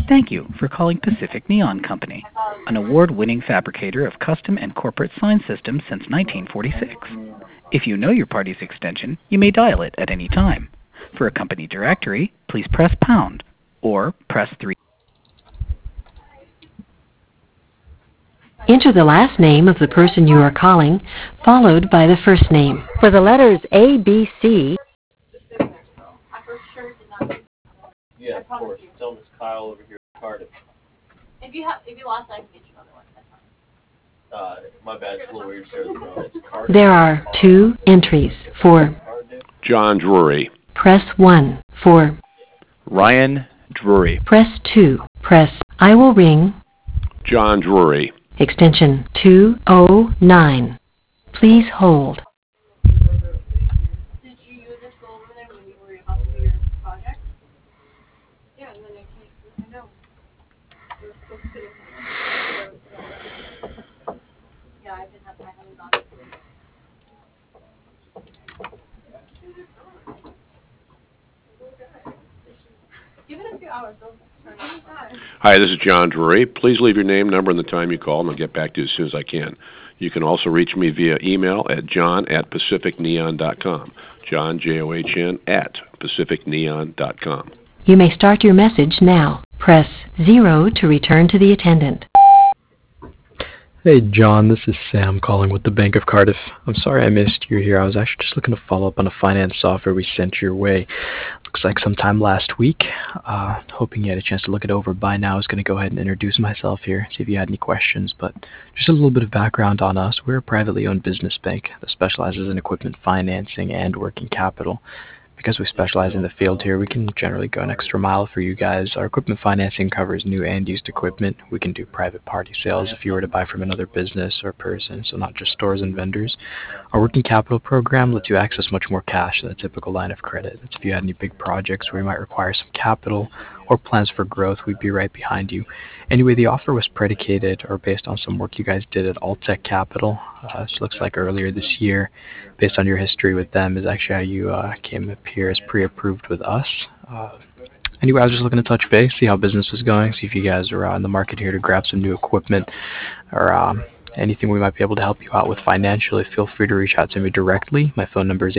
Thank you for calling Pacific Neon Company, an award-winning fabricator of custom and corporate sign systems since 1946. If you know your party's extension, you may dial it at any time. For a company directory, please press pound or press 3. Enter the last name of the person you are calling, followed by the first name. For the letters A, B, C. Yeah, of course. Tell Miss Kyle over here at Cardiff. If you lost, I can get you another one. That's fine. My bad. It's a little weird, sir. No, it's Cardiff. There are 2 entries. For John Drury. press 1. For Ryan Drury. press 2. Press I will ring John Drury. extension 209. Please hold. Did you just go over there when you were about to do your project? Yeah, and then I know. Yeah, I haven't gone. Give it a few hours. They'll turn on. Hi, this is John Drury. Please leave your name, number, and the time you call, and I'll get back to you as soon as I can. You can also reach me via email at john@pacificneon.com. John, John, at pacificneon.com. You may start your message now. Press 0 to return to the attendant. Hey John, this is Sam calling with the Bank of Cardiff. I'm sorry I missed you here. I was actually just looking to follow up on a finance software we sent your way. Looks like sometime last week. Hoping you had a chance to look it over by now. I was going to go ahead and introduce myself here, see if you had any questions, but just a little bit of background on us. We're a privately owned business bank that specializes in equipment financing and working capital. Because we specialize in the field here, we can generally go an extra mile for you guys. Our equipment financing covers new and used equipment. We can do private party sales if you were to buy from another business or person, so not just stores and vendors. Our working capital program lets you access much more cash than a typical line of credit. That's if you had any big projects where you might require some capital or plans for growth, we'd be right behind you. Anyway, the offer was predicated or based on some work you guys did at Altec Capital. It looks like earlier this year, based on your history with them, is actually how you came up here as pre-approved with us. Anyway, I was just looking to touch base, see how business was going, see if you guys are in the market here to grab some new equipment or anything we might be able to help you out with financially. Feel free to reach out to me directly. My phone number is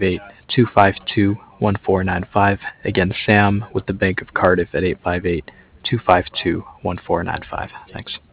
858-252-1495. Again, Sam with the Bank of Cardiff at 858-252-1495. Thanks.